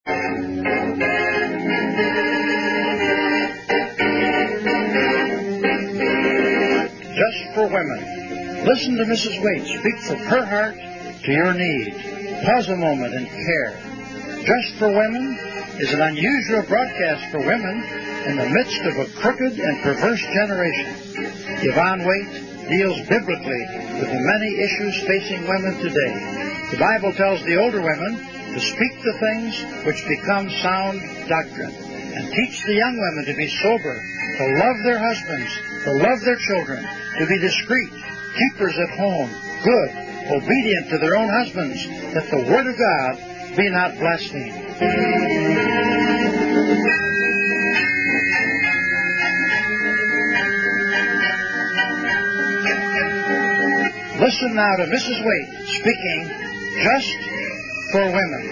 Just for women. Listen to Mrs. Waite speak from her heart to your need. Pause a moment and care. Just for Women is an unusual broadcast for women in the midst of a crooked and perverse generation. Yvonne Waite deals biblically with the many issues facing women today. The Bible tells the older women to speak the things which become sound doctrine and teach the young women to be sober, to love their husbands, to love their children, to be discreet, keepers at home, good, obedient to their own husbands, that the word of God be not blasphemed. Listen now to Mrs. Waite speaking just for women.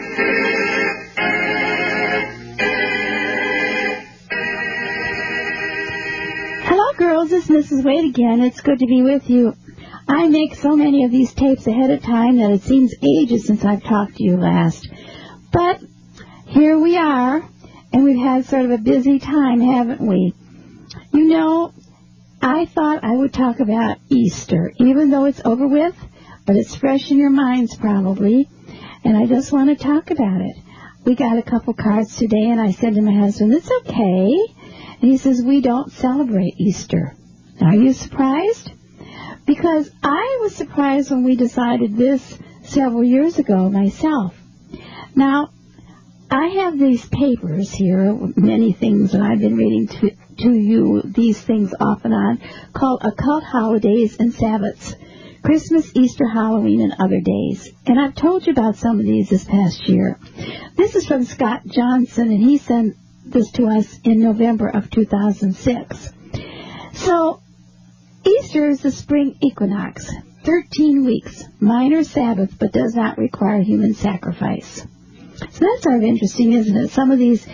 Hello, girls. It's Mrs. Waite again. It's good to be with you. I make so many of these tapes ahead of time that it seems ages since I've talked to you last. But here we are, and we've had sort of a busy time, haven't we? You know, I thought I would talk about Easter, even though it's over with, but it's fresh in your minds probably, and I just want to talk about it. We got a couple cards today, and I said to my husband, "It's okay." And he says, "We don't celebrate Easter." Are you surprised? Because I was surprised when we decided this several years ago myself. Now, I have these papers here, many things that I've been reading to you, these things off and on, called Occult Holidays and Sabbaths, Christmas, Easter, Halloween, and Other Days. And I've told you about some of these this past year. This is from Scott Johnson, and he sent this to us in November of 2006. So, Easter is the spring equinox, 13 weeks, minor Sabbath, but does not require human sacrifice. So that's sort of interesting, isn't it? Some of these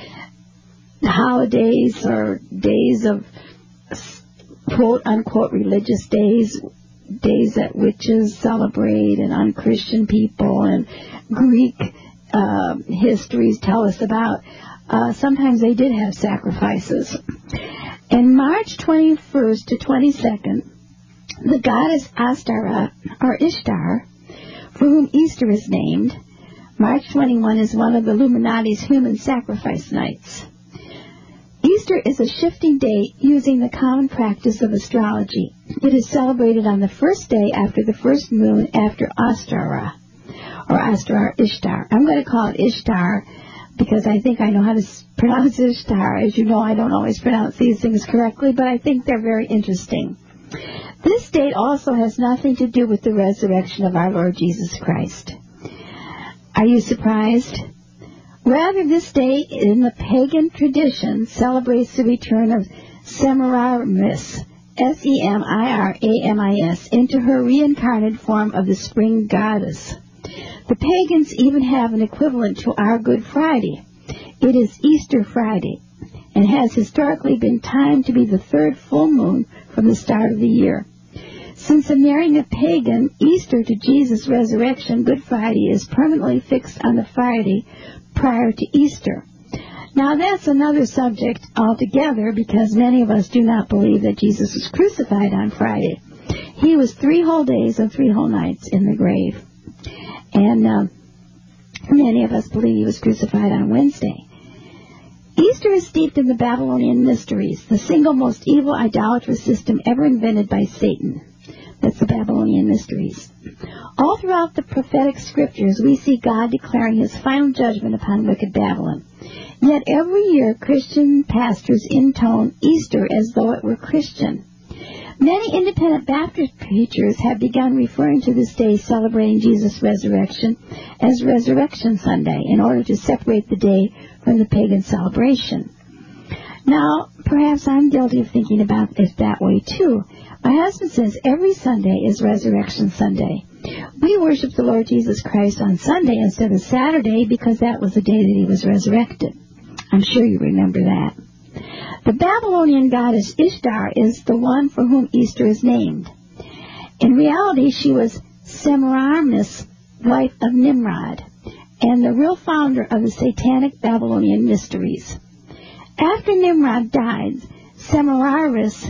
holidays or days of quote-unquote religious days, days that witches celebrate and unchristian people and Greek histories tell us about, sometimes they did have sacrifices. And March 21st to 22nd, the goddess Astara, or Ishtar, for whom Easter is named, March 21 is one of the Illuminati's human sacrifice nights. Easter is a shifting date using the common practice of astrology. It is celebrated on the first day after the first moon after Astara, or Astara Ishtar. I'm going to call it Ishtar because I think I know how to pronounce Ishtar. As you know, I don't always pronounce these things correctly, but I think they're very interesting. This date also has nothing to do with the resurrection of our Lord Jesus Christ. Are you surprised? Rather, this day in the pagan tradition celebrates the return of Semiramis, Semiramis, into her reincarnated form of the spring goddess. The pagans even have an equivalent to our Good Friday. It is Easter Friday, and has historically been timed to be the third full moon from the start of the year. Since the marrying of pagan Easter to Jesus' resurrection, Good Friday is permanently fixed on the Friday prior to Easter. Now that's another subject altogether, because many of us do not believe that Jesus was crucified on Friday. He was 3 whole days and 3 whole nights in the grave. And many of us believe he was crucified on Wednesday. Easter is steeped in the Babylonian mysteries, the single most evil idolatrous system ever invented by Satan. That's the Babylonian mysteries. All throughout the prophetic scriptures, we see God declaring his final judgment upon wicked Babylon. Yet every year, Christian pastors intone Easter as though it were Christian. Many independent Baptist preachers have begun referring to this day celebrating Jesus' resurrection as Resurrection Sunday in order to separate the day from the pagan celebration. Now, perhaps I'm guilty of thinking about it that way too. My husband says every Sunday is Resurrection Sunday. We worship the Lord Jesus Christ on Sunday instead of Saturday because that was the day that he was resurrected. I'm sure you remember that. The Babylonian goddess Ishtar is the one for whom Easter is named. In reality, she was Semiramis, wife of Nimrod, and the real founder of the satanic Babylonian mysteries. After Nimrod died, Semiramis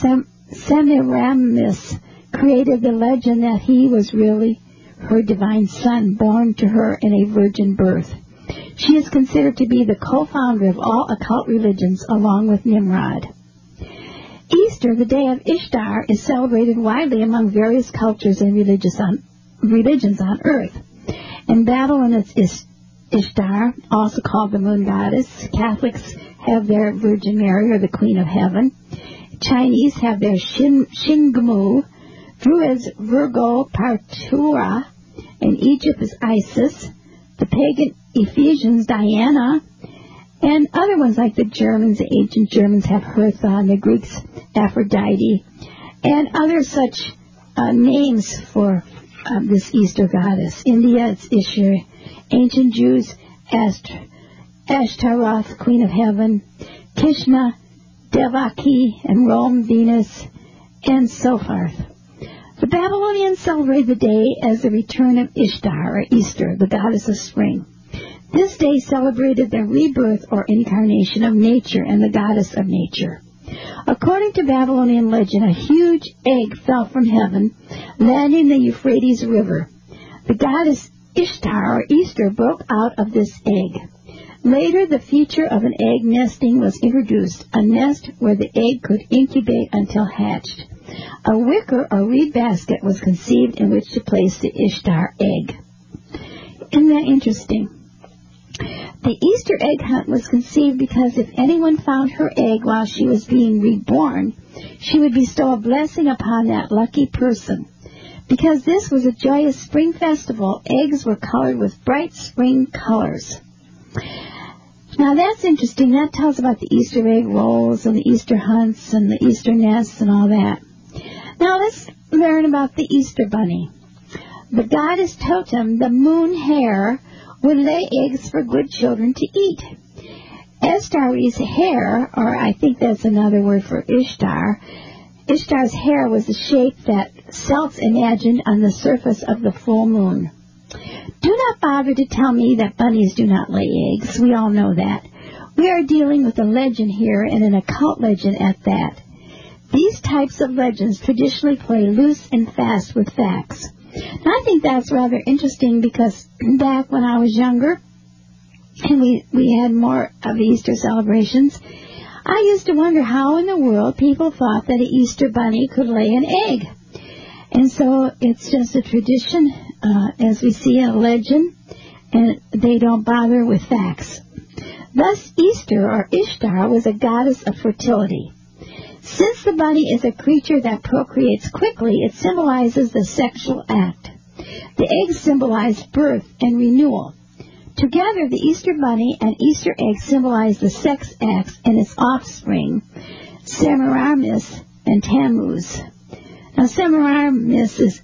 created the legend that he was really her divine son, born to her in a virgin birth. She is considered to be the co-founder of all occult religions, along with Nimrod. Easter, the day of Ishtar, is celebrated widely among various cultures and religions on earth. In Babylon, it's Ishtar, also called the moon goddess. Catholics have their Virgin Mary, or the Queen of Heaven. Chinese have their Shingmu. Druids, Virgo Partura. In Egypt is Isis. The pagan Ephesians, Diana. And other ones like the Germans, the ancient Germans have Hertha, and the Greeks, Aphrodite. And other such names for this Easter goddess. India, it's Ishtar. Ancient Jews, Ashtaroth, Queen of Heaven. Krishna, Devaki, and Rome, Venus, and so forth. The Babylonians celebrate the day as the return of Ishtar, or Easter, the goddess of spring. This day celebrated the rebirth or incarnation of nature and the goddess of nature. According to Babylonian legend, a huge egg fell from heaven, landing in the Euphrates River. The goddess Ishtar, or Easter, broke out of this egg. Later, the feature of an egg nesting was introduced, a nest where the egg could incubate until hatched. A wicker or reed basket was conceived in which to place the Ishtar egg. Isn't that interesting? The Easter egg hunt was conceived because if anyone found her egg while she was being reborn, she would bestow a blessing upon that lucky person. Because this was a joyous spring festival, eggs were colored with bright spring colors. Now that's interesting. That tells about the Easter egg rolls and the Easter hunts and the Easter nests and all that. Now let's learn about the Easter bunny. The goddess Totem, the moon hare, would lay eggs for good children to eat. Ishtar's hair, or I think that's another word for Ishtar, Ishtar's hair was the shape that Celts imagined on the surface of the full moon. Do not bother to tell me that bunnies do not lay eggs. We all know that. We are dealing with a legend here, and an occult legend at that. These types of legends traditionally play loose and fast with facts. And I think that's rather interesting because back when I was younger and we had more of the Easter celebrations, I used to wonder how in the world people thought that an Easter bunny could lay an egg. And so it's just a tradition, as we see a legend, and they don't bother with facts. Thus, Easter, or Ishtar, was a goddess of fertility. Since the bunny is a creature that procreates quickly, it symbolizes the sexual act. The eggs symbolize birth and renewal. Together, the Easter bunny and Easter egg symbolize the sex acts and its offspring, Semiramis and Tammuz. Now, Semiramis is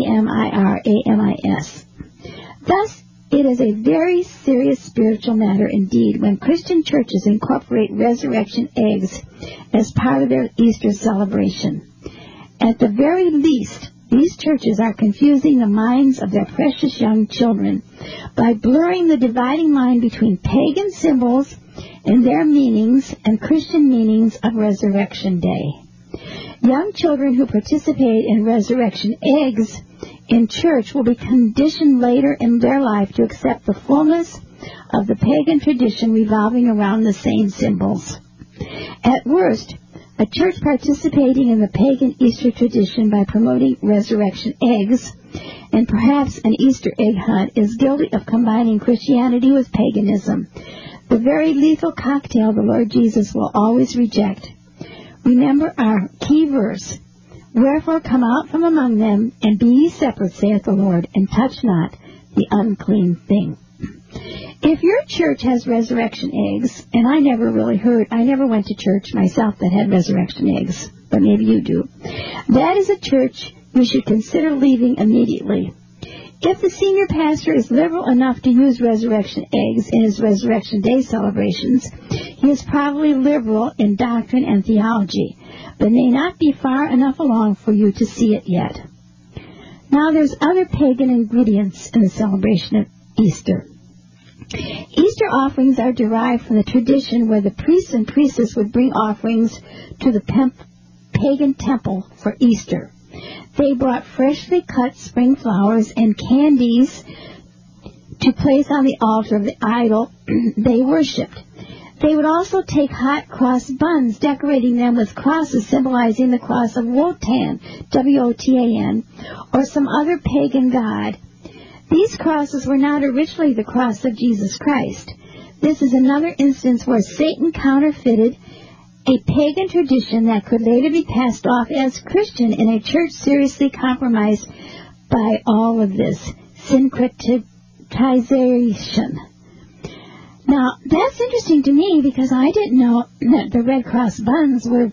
Semiramis. Thus, it is a very serious spiritual matter indeed when Christian churches incorporate resurrection eggs as part of their Easter celebration. At the very least, these churches are confusing the minds of their precious young children by blurring the dividing line between pagan symbols and their meanings and Christian meanings of Resurrection Day. Young children who participate in resurrection eggs in church will be conditioned later in their life to accept the fullness of the pagan tradition revolving around the same symbols. At worst, a church participating in the pagan Easter tradition by promoting resurrection eggs and perhaps an Easter egg hunt is guilty of combining Christianity with paganism, the very lethal cocktail the Lord Jesus will always reject. Remember our key verse, "Wherefore come out from among them, and be ye separate, saith the Lord, and touch not the unclean thing." If your church has resurrection eggs, and I never went to church myself that had resurrection eggs, but maybe you do, that is a church you should consider leaving immediately. If the senior pastor is liberal enough to use resurrection eggs in his Resurrection Day celebrations, he is probably liberal in doctrine and theology, but may not be far enough along for you to see it yet. Now there's other pagan ingredients in the celebration of Easter. Easter offerings are derived from the tradition where the priests and priestesses would bring offerings to the pagan temple for Easter. They brought freshly cut spring flowers and candies to place on the altar of the idol they worshipped. They would also take hot cross buns, decorating them with crosses symbolizing the cross of Wotan, W-O-T-A-N, or some other pagan god. These crosses were not originally the cross of Jesus Christ. This is another instance where Satan counterfeited a pagan tradition that could later be passed off as Christian in a church seriously compromised by all of this syncretization. Now, that's interesting to me because I didn't know that the Red Cross buns were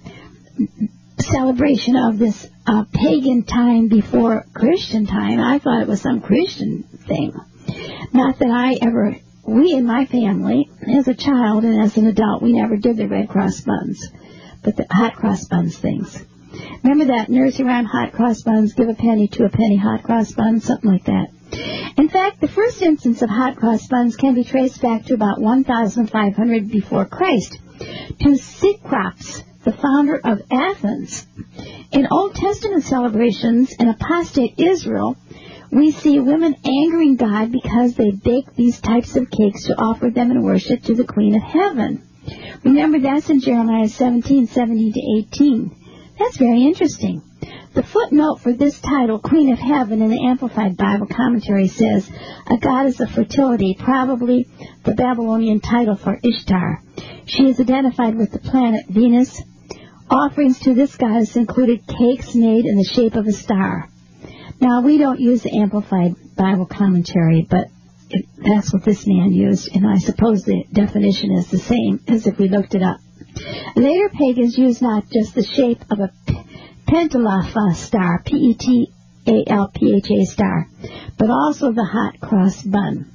celebration of this pagan time before Christian time. I thought it was some Christian thing. Not that we in my family, as a child and as an adult, we never did the Red Cross buns, but the hot cross buns things. Remember that nursery rhyme, hot cross buns, give a penny to a penny, hot cross buns, something like that. In fact, the first instance of hot cross buns can be traced back to about 1,500 before Christ, to Cecrops, the founder of Athens. In Old Testament celebrations in apostate Israel, we see women angering God because they baked these types of cakes to offer them in worship to the Queen of Heaven. Remember, that's in Jeremiah 17:17-18. That's very interesting. The footnote for this title, Queen of Heaven, in the Amplified Bible Commentary says, a goddess of fertility, probably the Babylonian title for Ishtar. She is identified with the planet Venus. Offerings to this goddess included cakes made in the shape of a star. Now, we don't use the Amplified Bible Commentary, but that's what this man used, and I suppose the definition is the same as if we looked it up. Later pagans used not just the shape of a Pentalpha star, P-E-T-A-L-P-H-A star, but also the hot cross bun.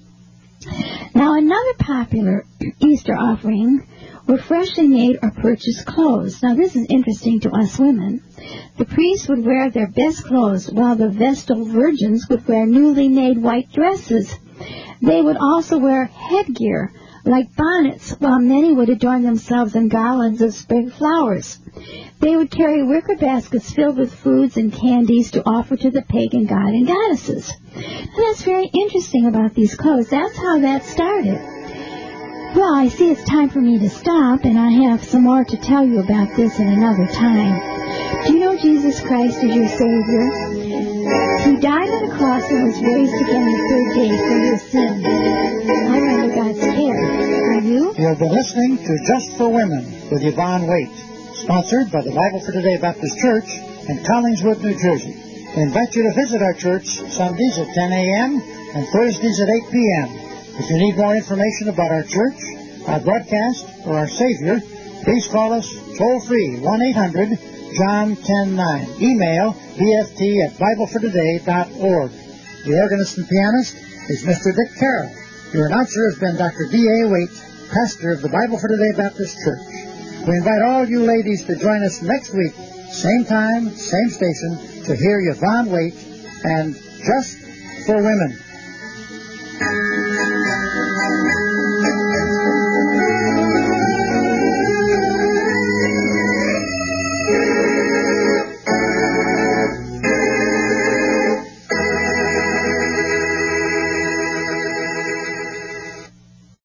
Now, another popular Easter offering were freshly made or purchased clothes. Now, this is interesting to us women. The priests would wear their best clothes, while the Vestal virgins would wear newly made white dresses. They would also wear headgear, like bonnets, while many would adorn themselves in garlands of spring flowers. They would carry wicker baskets filled with foods and candies to offer to the pagan god and goddesses. And that's very interesting about these clothes. That's how that started. Well, I see it's time for me to stop, and I have some more to tell you about this in another time. Do you know Jesus Christ is your Savior? He died on the cross and was raised again the third day for your sins. I'm under God's care. Are you? You have been listening to Just for Women with Yvonne Waite, sponsored by the Bible for Today Baptist Church in Collingswood, New Jersey. We invite you to visit our church Sundays at 10 a.m. and Thursdays at 8 p.m. If you need more information about our church, our broadcast, or our Savior, please call us toll-free, 1-800-JOHN-109. Email bft@BibleForToday.org. The organist and pianist is Mr. Dick Carroll. Your announcer has been Dr. D.A. Waite, pastor of the Bible for Today Baptist Church. We invite all you ladies to join us next week, same time, same station, to hear Yvonne Waite and Just for Women.